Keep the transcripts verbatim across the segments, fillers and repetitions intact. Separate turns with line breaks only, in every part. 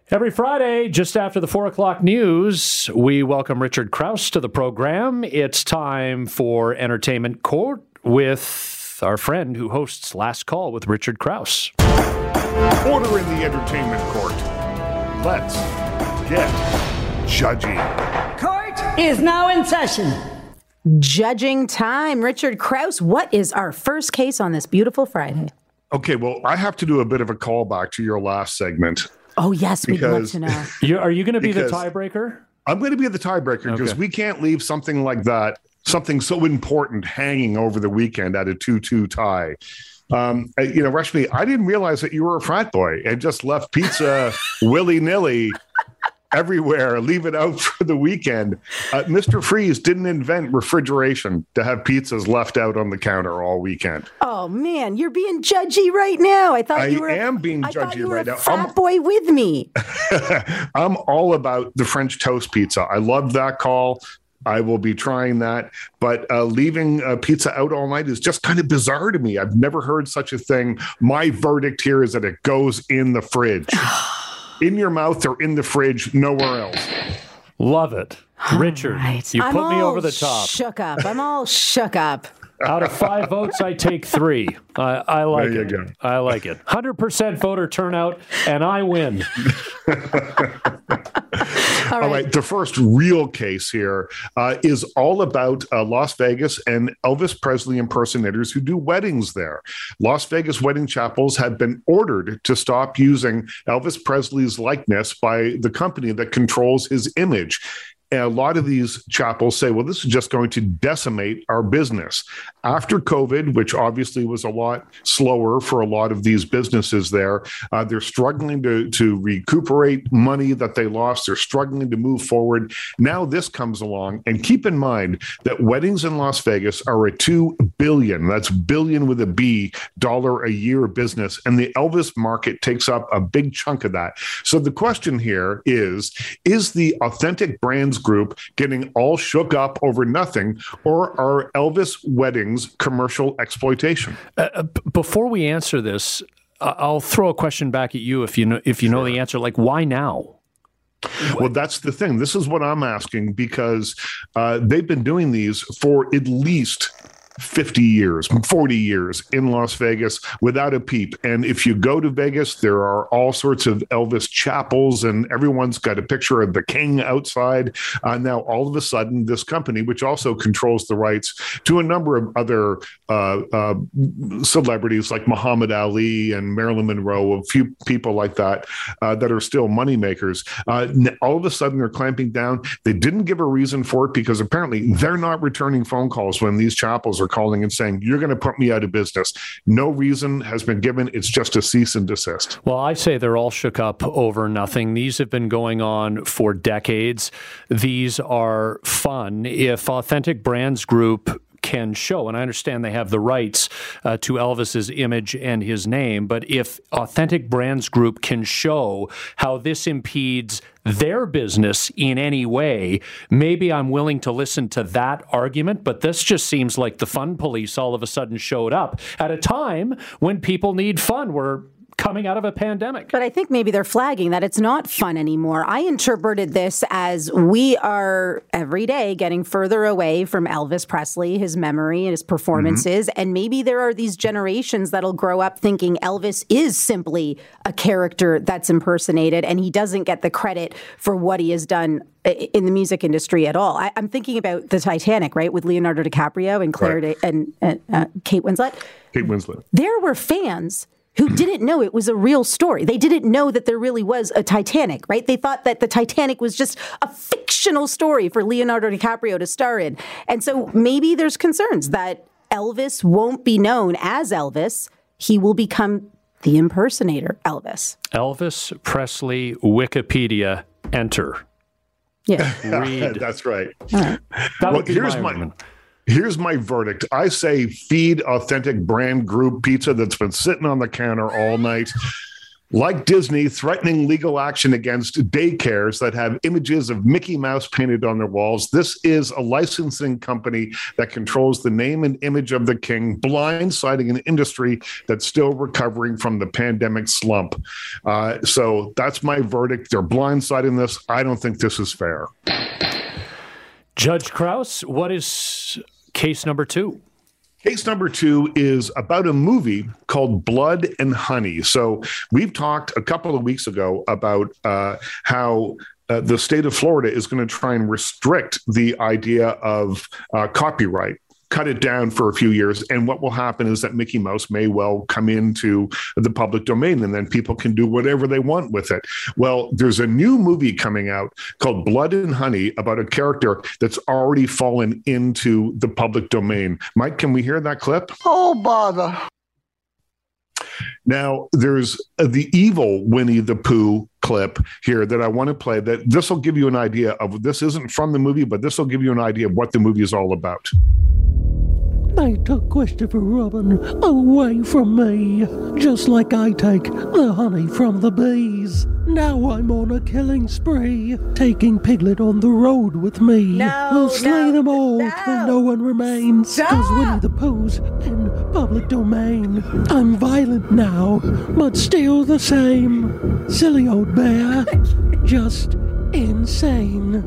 Every Friday, just after the four o'clock news, we welcome Richard Crouse to the program. It's time for Entertainment Court with our friend who hosts Last Call with Richard Crouse.
Order in the Entertainment Court. Let's get judgy.
Court is now in session.
Judging time. Richard Crouse, what is our first case on this beautiful Friday?
Okay, well, I have to do a bit of a callback to your last segment.
Oh, yes, we'd love
Because-
to know.
You, are you going to be the
Because-
tiebreaker?
I'm going to be the tiebreaker because
Okay.
we can't leave something like that, something so important, hanging over the weekend at a two two tie. Um, uh, you know, Rashmi, I didn't realize that you were a frat boy and just left pizza willy-nilly everywhere, leave it out for the weekend. Uh, Mister Freeze didn't invent refrigeration to have pizzas left out on the counter all weekend.
Oh, man, you're being judgy right now. I thought
I
you were
am being
I thought
judgy
you were
right
a
now.
frat
I'm-
boy with me.
I'm all about the French toast pizza. I love that call. I will be trying that. But uh, leaving uh, pizza out all night is just kind of bizarre to me. I've never heard such a thing. My verdict here is that it goes in the fridge. In your mouth or in the fridge, nowhere else.
Love it. Richard,
Right.
you
I'm
put me
all
over the top.
Shook up. I'm all shook up.
Out of five votes, I take three. I, I like
There you
it.
go.
I like it. one hundred percent voter turnout, and I win.
All
All
right.
right. The first real case here uh, is all about uh, Las Vegas and Elvis Presley impersonators who do weddings there. Las Vegas wedding chapels have been ordered to stop using Elvis Presley's likeness by the company that controls his image. And a lot of these chapels say, well, this is just going to decimate our business. After COVID, which obviously was a lot slower for a lot of these businesses there, uh, they're struggling to, to recuperate money that they lost. They're struggling to move forward. Now this comes along. And keep in mind that weddings in Las Vegas are a two billion, that's billion with a B, dollar a year business. And the Elvis market takes up a big chunk of that. So the question here is, is the Authentic Brands Group getting all shook up over nothing, or are Elvis weddings commercial exploitation?
Uh, b- before we answer this, uh, I'll throw a question back at you if you know if you know the answer. Like, why now?
Well, that's the thing. This is what I'm asking because uh, they've been doing these for at least fifty years, forty years in Las Vegas without a peep. And if you go to Vegas, there are all sorts of Elvis chapels and everyone's got a picture of the king outside. Uh, now, all of a sudden, this company, which also controls the rights to a number of other uh, uh, celebrities like Muhammad Ali and Marilyn Monroe, a few people like that, uh, that are still moneymakers, uh, all of a sudden they're clamping down. They didn't give a reason for it because apparently they're not returning phone calls when these chapels are calling and saying, you're going to put me out of business. No reason has been given. It's just a cease and desist.
Well, I say they're all shook up over nothing. These have been going on for decades. These are fun. If Authentic Brands Group can show, and I understand they have the rights uh, to Elvis's image and his name, but if Authentic Brands Group can show how this impedes their business in any way, maybe I'm willing to listen to that argument, but this just seems like the fun police all of a sudden showed up at a time when people need fun. We're coming out of a pandemic.
But I think maybe they're flagging that it's not fun anymore. I interpreted this as we are every day getting further away from Elvis Presley, his memory and his performances. Mm-hmm. And maybe there are these generations that'll grow up thinking Elvis is simply a character that's impersonated and he doesn't get the credit for what he has done in the music industry at all. I, I'm thinking about the Titanic, right, with Leonardo DiCaprio and Claire
right.
De- and, and uh, Kate Winslet.
Kate Winslet.
There were fans who didn't know it was a real story. They didn't know that there really was a Titanic, right? They thought that the Titanic was just a fictional story for Leonardo DiCaprio to star in. And so maybe there's concerns that Elvis won't be known as Elvis. He will become the impersonator Elvis.
Elvis Presley Wikipedia, enter.
Yeah.
Read.
That's right.
That
Well,
would be
here's
my
my
argument.
Here's my verdict. I say feed Authentic Brand Group pizza that's been sitting on the counter all night. Like Disney threatening legal action against daycares that have images of Mickey Mouse painted on their walls, this is a licensing company that controls the name and image of the king, blindsiding an industry that's still recovering from the pandemic slump. Uh, so that's my verdict. They're blindsiding this. I don't think this is fair.
Judge Krause, what is case number two?
Case number two is about a movie called Blood and Honey. So we've talked a couple of weeks ago about uh, how uh, the state of Florida is going to try and restrict the idea of uh, copyright, cut it down for a few years. And what will happen is that Mickey Mouse may well come into the public domain, and then people can do whatever they want with it. Well, there's a new movie coming out called Blood and Honey about a character that's already fallen into the public domain. Mike, can we hear that clip?
Oh, bother.
Now, there's the evil Winnie the Pooh clip here that I want to play. That this will give you an idea of, this isn't from the movie, but this will give you an idea of what the movie is all about.
They took Christopher Robin away from me, just like I take the honey from the bees. Now I'm on a killing spree, taking Piglet on the road with me.
No,
I'll slay
no,
them all
no.
till no one remains, cause Winnie the Pooh's in public domain. I'm violent now, but still the same. Silly old bear, just insane.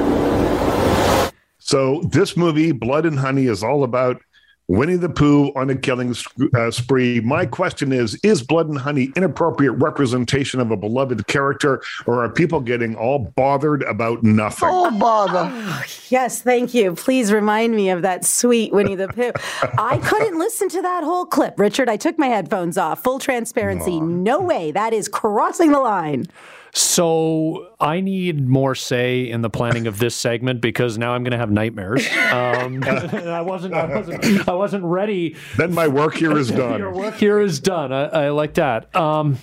So this movie, Blood and Honey, is all about Winnie the Pooh on a killing uh, spree. My question is, is Blood and Honey inappropriate representation of a beloved character, or are people getting all bothered about nothing?
Oh, bother.
Oh, yes, thank you. Please remind me of that sweet Winnie the Pooh. I couldn't listen to that whole clip, Richard. I took my headphones off. Full transparency.
Aww.
No way. That is crossing the line.
So I need more say in the planning of this segment, because now I'm going to have nightmares. Um, I wasn't, I wasn't, I wasn't ready.
Then my work here is done.
Your work here is done. I, I like that. Um,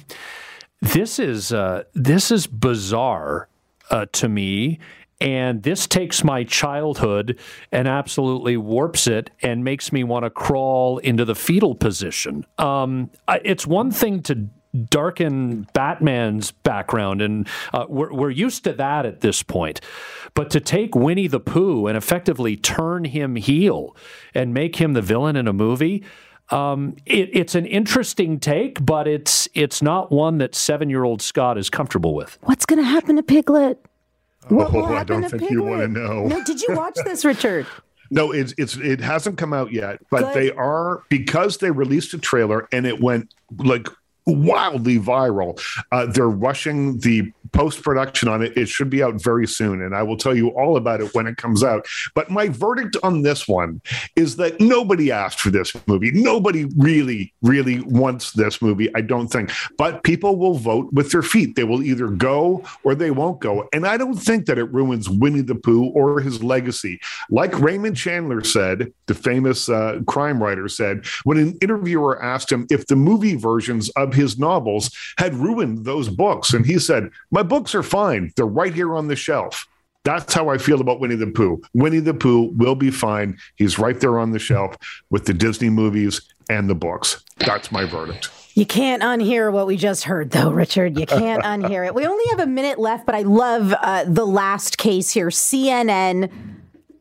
this is uh, this is bizarre uh, to me. And this takes my childhood and absolutely warps it and makes me want to crawl into the fetal position. Um, it's one thing to darken Batman's background, and uh, we're, we're used to that at this point. But to take Winnie the Pooh and effectively turn him heel and make him the villain in a movie, um, it, it's an interesting take, but it's it's not one that seven-year-old Scott is comfortable with.
What's going to happen to Piglet? What will
Oh, I
happen
don't
to
think you
Piglet?
want to know.
No, did you watch this, Richard?
No, it's it's it hasn't come out yet, but
Good.
they are, because they released a trailer and it went like wildly viral. Uh, they're rushing the post-production on it. It should be out very soon, and I will tell you all about it when it comes out. But my verdict on this one is that nobody asked for this movie. Nobody really, really wants this movie, I don't think. But people will vote with their feet. They will either go or they won't go. And I don't think that it ruins Winnie the Pooh or his legacy. Like Raymond Chandler said, the famous uh, crime writer said, when an interviewer asked him if the movie versions of his novels had ruined those books, and he said, my books are fine. They're right here on the shelf. That's how I feel about Winnie the Pooh. Winnie the Pooh will be fine. He's right there on the shelf with the Disney movies and the books. That's my verdict.
You can't unhear what we just heard, though, Richard. You can't unhear it. We only have a minute left, but I love uh, the last case here. C N N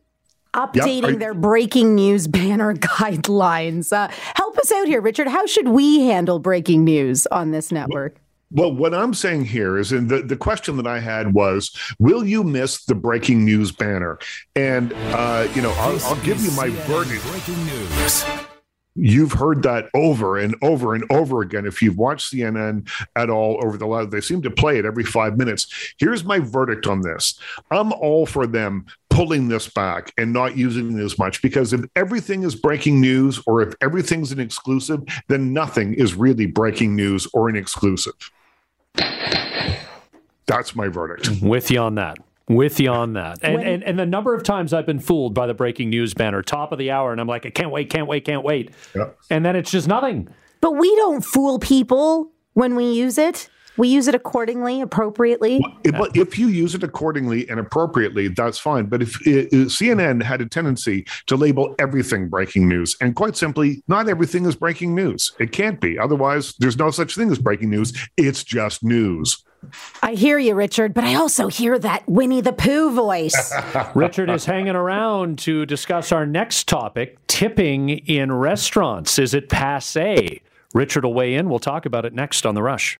updating
Yep.
their breaking news banner guidelines. Uh, help us out here, Richard. How should we handle breaking news on this network?
Well, what I'm saying here is, and the, the question that I had was, will you miss the breaking news banner? And, uh, you know, I'll, I'll give you my verdict.
Breaking news.
You've heard that over and over and over again. If you've watched C N N at all over the last, they seem to play it every five minutes. Here's my verdict on this. I'm all for them pulling this back and not using it as much, because if everything is breaking news or if everything's an exclusive, then nothing is really breaking news or an exclusive. That's my verdict.
With you on that. With you on that. And,
When-
and and the number of times I've been fooled by the breaking news banner, top of the hour, and I'm like, I can't wait, can't wait, can't wait.
Yep.
And then it's just nothing.
But we don't fool people when we use it. We use it accordingly, appropriately.
Well, if, if you use it accordingly and appropriately, that's fine. But if uh, C N N had a tendency to label everything breaking news, and quite simply, not everything is breaking news. It can't be. Otherwise, there's no such thing as breaking news. It's just news.
I hear you, Richard, but I also hear that Winnie the Pooh voice.
Richard is hanging around to discuss our next topic, tipping in restaurants. Is it passé? Richard will weigh in. We'll talk about it next on The Rush.